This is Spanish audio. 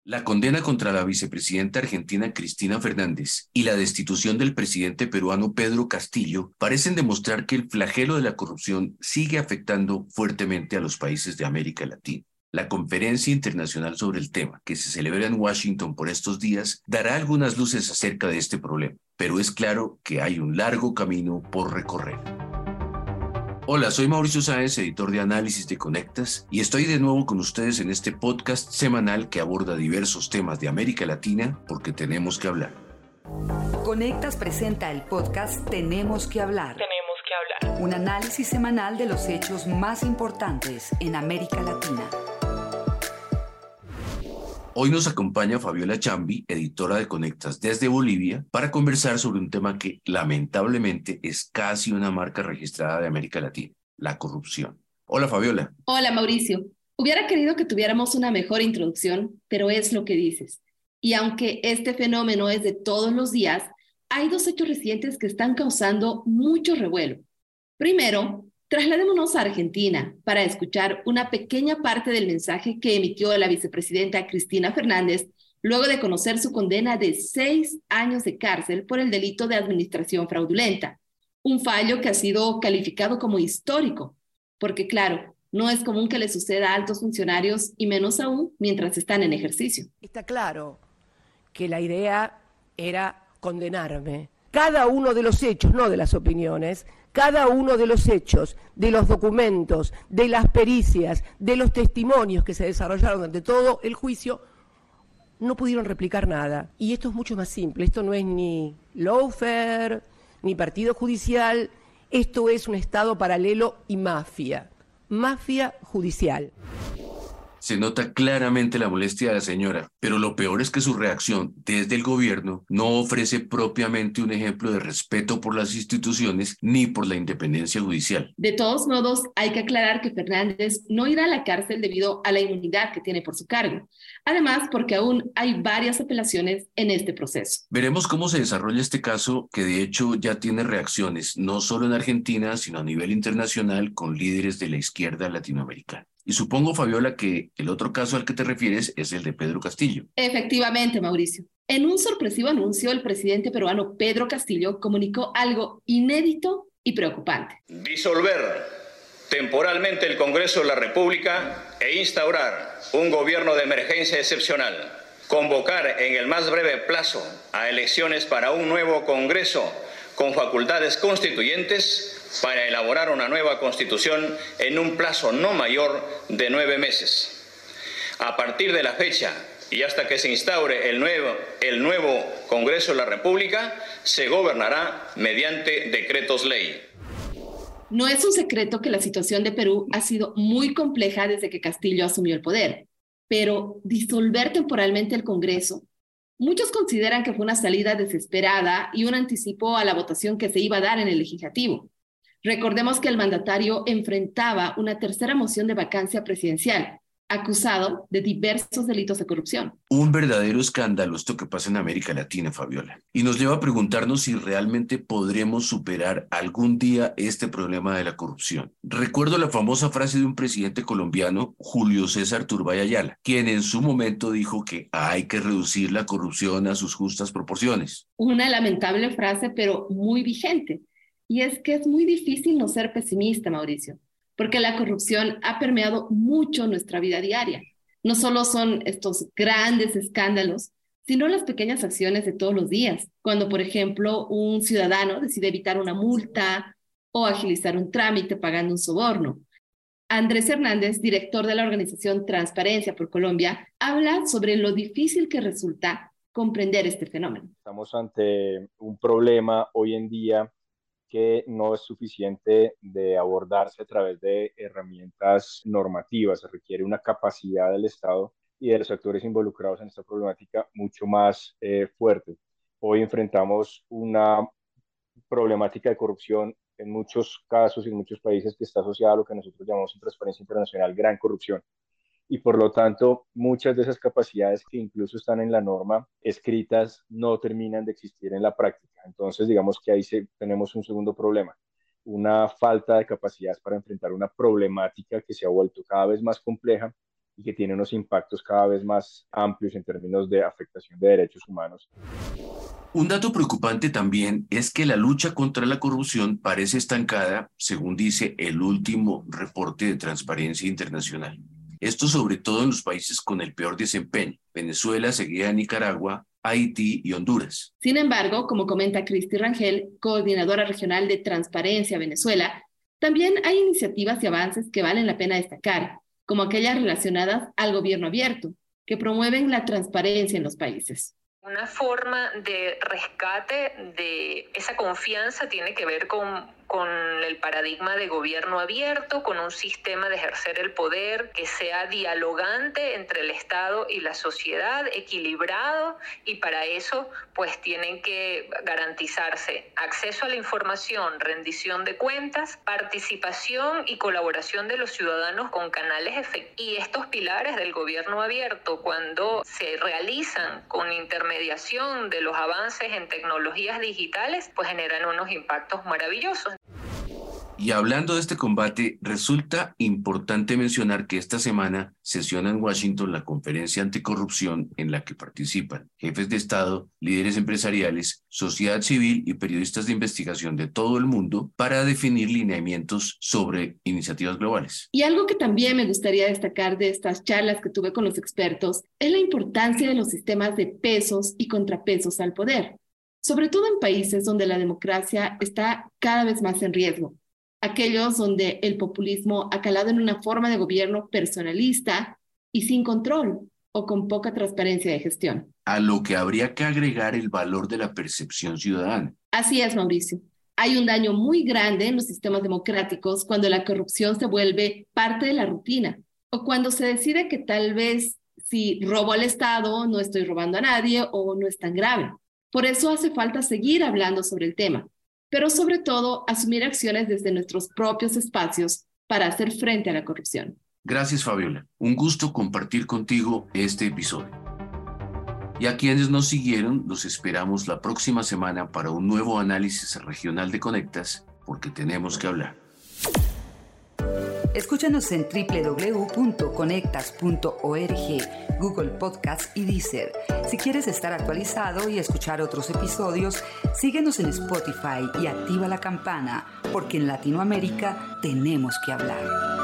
La condena contra la vicepresidenta argentina Cristina Fernández y la destitución del presidente peruano Pedro Castillo parecen demostrar que el flagelo de la corrupción sigue afectando fuertemente a los países de América Latina. La conferencia internacional sobre el tema, que se celebra en Washington por estos días, dará algunas luces acerca de este problema, pero es claro que hay un largo camino por recorrer. Hola, soy Mauricio Sáenz, editor de análisis de Conectas, y estoy de nuevo con ustedes en este podcast semanal que aborda diversos temas de América Latina porque tenemos que hablar. Conectas presenta el podcast Tenemos que hablar. Un análisis semanal de los hechos más importantes en América Latina. Hoy nos acompaña Fabiola Chambi, editora de Conectas desde Bolivia, para conversar sobre un tema que lamentablemente es casi una marca registrada de América Latina, la corrupción. Hola Fabiola. Hola Mauricio. Hubiera querido que tuviéramos una mejor introducción, pero es lo que dices. Y aunque este fenómeno es de todos los días, hay dos hechos recientes que están causando mucho revuelo. Primero, trasladémonos a Argentina para escuchar una pequeña parte del mensaje que emitió la vicepresidenta Cristina Fernández luego de conocer su condena de 6 años de cárcel por el delito de administración fraudulenta, un fallo que ha sido calificado como histórico, porque claro, no es común que le suceda a altos funcionarios y menos aún mientras están en ejercicio. Está claro que la idea era condenarme. Cada uno de los hechos, no de las opiniones, cada uno de los hechos, de los documentos, de las pericias, de los testimonios que se desarrollaron durante todo el juicio, no pudieron replicar nada. Y esto es mucho más simple, esto no es ni lawfare, ni partido judicial, esto es un Estado paralelo y mafia judicial. Se nota claramente la molestia de la señora, pero lo peor es que su reacción desde el gobierno no ofrece propiamente un ejemplo de respeto por las instituciones ni por la independencia judicial. De todos modos, hay que aclarar que Fernández no irá a la cárcel debido a la inmunidad que tiene por su cargo. Además, porque aún hay varias apelaciones en este proceso. Veremos cómo se desarrolla este caso, que de hecho ya tiene reacciones no solo en Argentina, sino a nivel internacional con líderes de la izquierda latinoamericana. Y supongo, Fabiola, que el otro caso al que te refieres es el de Pedro Castillo. Efectivamente, Mauricio. En un sorpresivo anuncio, el presidente peruano Pedro Castillo comunicó algo inédito y preocupante. Disolver temporalmente el Congreso de la República e instaurar un gobierno de emergencia excepcional. Convocar en el más breve plazo a elecciones para un nuevo Congreso con facultades constituyentes para elaborar una nueva Constitución en un plazo no mayor de 9 meses. A partir de la fecha y hasta que se instaure el nuevo Congreso de la República, se gobernará mediante decretos ley. No es un secreto que la situación de Perú ha sido muy compleja desde que Castillo asumió el poder, pero disolver temporalmente el Congreso, muchos consideran que fue una salida desesperada y un anticipo a la votación que se iba a dar en el legislativo. Recordemos que el mandatario enfrentaba una tercera moción de vacancia presidencial, acusado de diversos delitos de corrupción. Un verdadero escándalo esto que pasa en América Latina, Fabiola. Y nos lleva a preguntarnos si realmente podremos superar algún día este problema de la corrupción. Recuerdo la famosa frase de un presidente colombiano, Julio César Turbay Ayala, quien en su momento dijo que hay que reducir la corrupción a sus justas proporciones. Una lamentable frase, pero muy vigente. Y es que es muy difícil no ser pesimista, Mauricio, porque la corrupción ha permeado mucho nuestra vida diaria. No solo son estos grandes escándalos, sino las pequeñas acciones de todos los días, cuando, por ejemplo, un ciudadano decide evitar una multa o agilizar un trámite pagando un soborno. Andrés Hernández, director de la organización Transparencia por Colombia, habla sobre lo difícil que resulta comprender este fenómeno. Estamos ante un problema hoy en día que no es suficiente de abordarse a través de herramientas normativas. Se requiere una capacidad del Estado y de los actores involucrados en esta problemática mucho más fuerte. Hoy enfrentamos una problemática de corrupción en muchos casos y en muchos países que está asociada a lo que nosotros llamamos en Transparencia Internacional gran corrupción. Y por lo tanto, muchas de esas capacidades que incluso están en la norma escritas no terminan de existir en la práctica. Entonces, digamos que ahí tenemos un segundo problema, una falta de capacidades para enfrentar una problemática que se ha vuelto cada vez más compleja y que tiene unos impactos cada vez más amplios en términos de afectación de derechos humanos. Un dato preocupante también es que la lucha contra la corrupción parece estancada, según dice el último reporte de Transparencia Internacional. Esto sobre todo en los países con el peor desempeño, Venezuela, seguida de Nicaragua, Haití y Honduras. Sin embargo, como comenta Cristi Rangel, coordinadora regional de Transparencia Venezuela, también hay iniciativas y avances que valen la pena destacar, como aquellas relacionadas al gobierno abierto, que promueven la transparencia en los países. Una forma de rescate de esa confianza tiene que ver con el paradigma de gobierno abierto, con un sistema de ejercer el poder que sea dialogante entre el Estado y la sociedad, equilibrado, y para eso pues tienen que garantizarse acceso a la información, rendición de cuentas, participación y colaboración de los ciudadanos con canales efectivos. Y estos pilares del gobierno abierto, cuando se realizan con intermediación de los avances en tecnologías digitales, pues generan unos impactos maravillosos. Y hablando de este combate, resulta importante mencionar que esta semana sesiona en Washington la conferencia anticorrupción en la que participan jefes de Estado, líderes empresariales, sociedad civil y periodistas de investigación de todo el mundo para definir lineamientos sobre iniciativas globales. Y algo que también me gustaría destacar de estas charlas que tuve con los expertos es la importancia de los sistemas de pesos y contrapesos al poder, sobre todo en países donde la democracia está cada vez más en riesgo. Aquellos donde el populismo ha calado en una forma de gobierno personalista y sin control o con poca transparencia de gestión. A lo que habría que agregar el valor de la percepción ciudadana. Así es, Mauricio. Hay un daño muy grande en los sistemas democráticos cuando la corrupción se vuelve parte de la rutina o cuando se decide que tal vez si robo al Estado no estoy robando a nadie o no es tan grave. Por eso hace falta seguir hablando sobre el tema, pero sobre todo asumir acciones desde nuestros propios espacios para hacer frente a la corrupción. Gracias, Fabiola. Un gusto compartir contigo este episodio. Y a quienes nos siguieron, los esperamos la próxima semana para un nuevo análisis regional de Conectas, porque tenemos que hablar. Escúchanos en www.conectas.org, Google Podcast y Deezer. Si quieres estar actualizado y escuchar otros episodios, síguenos en Spotify y activa la campana, porque en Latinoamérica tenemos que hablar.